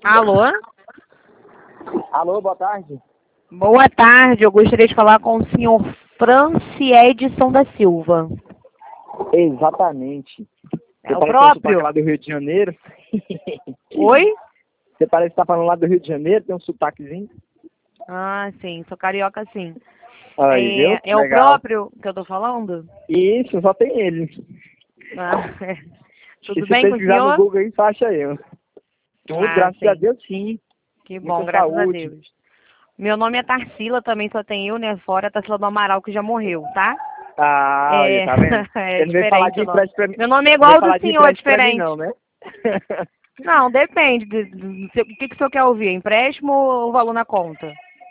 Alô? Alô, boa tarde. Boa tarde, eu gostaria de falar com o senhor Franciedson da Silva. Exatamente. É Você o parece que próprio? lá do Rio de Janeiro. Oi? Você parece que tá falando lá do Rio de Janeiro, tem um sotaquezinho. Ah, sim, sou carioca sim. Aí, viu? É o Legal. próprio que eu tô falando? Isso, só tem ele. Ah, E tudo se bem com o pesquisar no senhor? Google aí, só acha eu. Tudo, Ah, graças a sim. Deus, sim. Que bom, Muita graças a saúde. Deus. Meu nome é Tarsila, também só tem eu, né? Fora a Tarsila do Amaral, que já morreu, tá? Ah, olha, É, tá vendo? é Você não veio falar diferente de o nome. empréstimo pra mim. Meu nome é Não igual veio ao do falar de senhor, empréstimo pra mim, diferente. não, né? Não, depende. O que o senhor quer ouvir? Empréstimo ou valor na conta?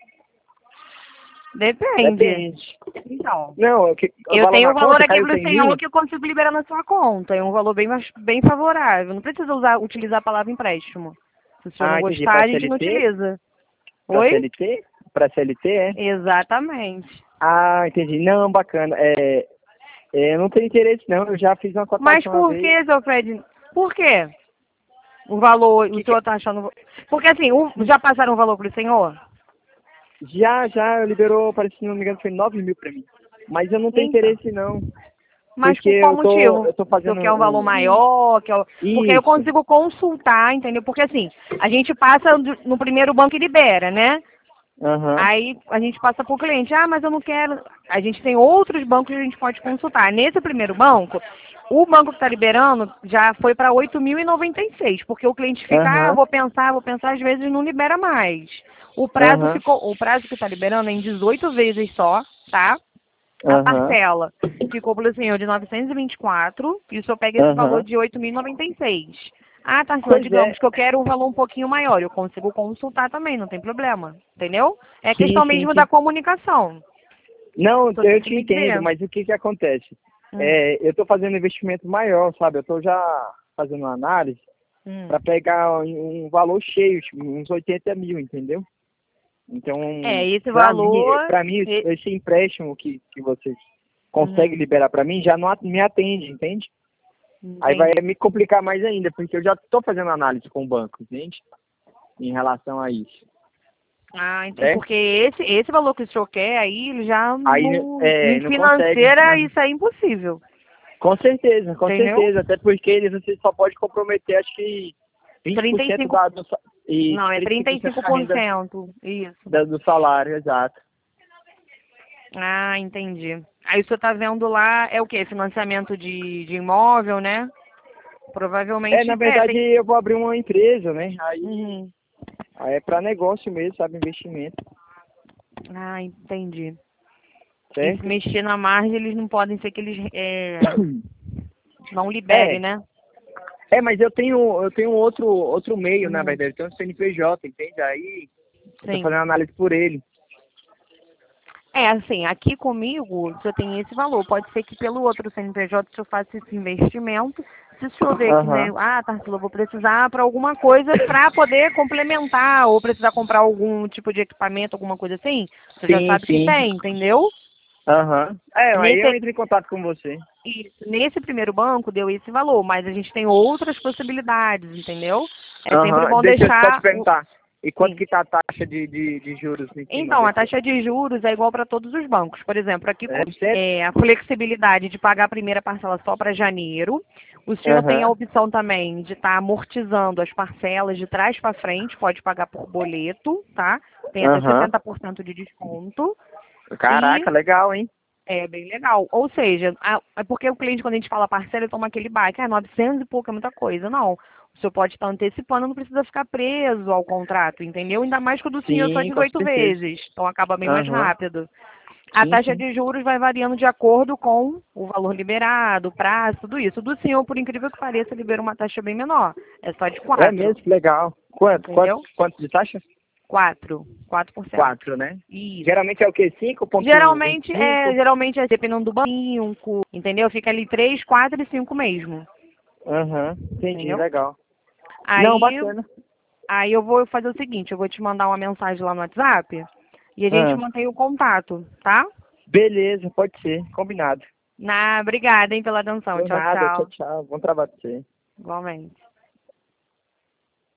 Depende. Depende. Então, Não, o eu valor tenho na um valor conta aqui caiu para o 100 senhor mil? que eu consigo liberar na sua conta. É um valor bem favorável. Não precisa utilizar a palavra empréstimo. Se o senhor não Ah, entendi. gostar, Pra a gente não CLT? utiliza. Pra Oi? CLT? Pra CLT, é? Exatamente. Ah, entendi. Não, bacana. Eu não tenho interesse, não. Eu já fiz uma Mas cotação uma por vez. que, seu Fred? Por quê? O valor, o Que senhor está achando. Porque assim, já passaram o valor para o senhor? Já liberou, parece que se não me engano, foi 9 mil pra mim. Mas eu não tenho Então. interesse, não. Mas Porque por qual eu motivo? tô O senhor fazendo quer um valor maior? Porque eu Isso. consigo consultar, entendeu? Porque assim, a gente passa no primeiro banco e libera, né? Aham. Aí a gente passa para o cliente, ah, mas eu não quero. A gente tem outros bancos que a gente pode consultar. Nesse primeiro banco, o banco que está liberando já foi para 8.096, porque o cliente fica, ah, Aham. vou pensar, às vezes não libera mais. Aham. O prazo que está liberando é em 18 vezes só, tá? A Aham. parcela ficou pelo senhor de 924 e o senhor pega esse valor Aham. de 8.096. Ah, Tarsila, Pois digamos é. que eu quero um valor um pouquinho maior. Eu consigo consultar também, não tem problema. Entendeu? É Sim, questão sim, mesmo da sim. comunicação. Não, Só eu tem que te me entendo, dizer. mas o que que acontece? Hum, Eu tô fazendo um investimento maior, sabe? Eu tô já fazendo uma análise hum. para pegar um valor cheio, tipo, uns 80 mil, entendeu? Então, É, esse para mim, valor. para mim esse empréstimo que vocês conseguem Uhum, liberar para mim já não me atende, entende? Aí vai entendi. me complicar mais ainda, porque eu já estou fazendo análise com o banco, entende? Em relação a isso, Ah, entendi. certo? Porque esse valor que o senhor quer aí, ele já Aí em não consegue. financeira, isso é impossível. Com Entendeu? certeza, até porque você só pode comprometer, acho que 20% 35. e Não, é 35% da renda 35%. Isso. do salário, exato. Ah, entendi. Aí o senhor tá vendo lá, é o quê? Financiamento de imóvel, né? Na Provavelmente, verdade, tem. eu vou abrir uma empresa, né? Uhum. Aí é para negócio mesmo, sabe? Investimento, Ah, entendi. E se certo? mexer na margem, eles não podem ser que eles não liberem, É, né? mas eu tenho outro meio, na Uhum. verdade, eu tenho um CNPJ, entende? Aí eu tô Sim. fazendo análise por ele. É, assim, aqui comigo, o senhor tem esse valor. Pode ser que pelo outro CNPJ o senhor faça esse investimento. Se o senhor ver que, né, Aham. ah, Tarsila, eu vou precisar para alguma coisa para poder complementar ou precisar comprar algum tipo de equipamento, alguma coisa assim, você já Sim, sabe que sim. tem, entendeu? Aham. Aí eu Nesse, entro em contato com você. nesse primeiro banco deu esse valor, mas a gente tem outras possibilidades, entendeu? É sempre Aham. bom Deixa eu só te deixar perguntar. E quanto sim. que tá a taxa de juros em cima Então, a desse? taxa de juros é igual para todos os bancos. Por exemplo, aqui É certo? a flexibilidade de pagar a primeira parcela só para janeiro. O senhor tem a Aham. opção também de estar amortizando as parcelas de trás para frente, pode pagar por boleto, tá? Tem até Aham. 70% de desconto. E Caraca, legal, hein? é bem legal. Ou seja, é porque o cliente, quando a gente fala parcela, ele toma aquele baque, 900 e pouco é muita coisa. Não. O senhor pode estar antecipando, não precisa ficar preso ao contrato, entendeu? Ainda mais que o do senhor só Sim, com 18 certeza. vezes. Então acaba bem mais Aham. rápido. A Sim, taxa sim. de juros vai variando de acordo com o valor liberado, o prazo, tudo isso. O do senhor, por incrível que pareça, libera uma taxa bem menor. É só de É 4, mesmo, que legal. Quanto? Quanto, entendeu? quanto de taxa? 4%. 4, né? Isso. Geralmente é o quê? 5,25? Geralmente é dependendo do banco, 5, entendeu? Fica ali 3, 4 e 5 mesmo, Aham, entendi, entendeu? legal. Não, Aí, bacana. aí eu vou fazer o seguinte, eu vou te mandar uma mensagem lá no WhatsApp e a gente Ah, mantém o contato, tá? beleza, pode ser, combinado. Obrigada, hein, pela atenção. Por Tchau, nada, tchau, tchau. tchau. Bom trabalho pra você. Igualmente.